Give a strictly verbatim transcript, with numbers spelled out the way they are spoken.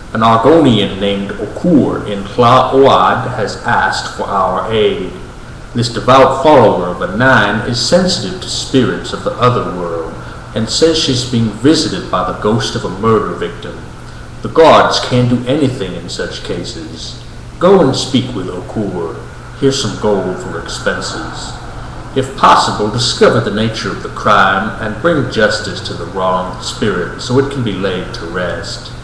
An Argonian named Okur in Tla-Oad has asked for our aid. This devout follower of Anan is sensitive to spirits of the other world, and says she's being visited by the ghost of a murder victim. The gods can't do anything in such cases. Go and speak with Okur. Here's some gold for expenses. If possible, discover the nature of the crime and bring justice to the wronged spirit so it can be laid to rest.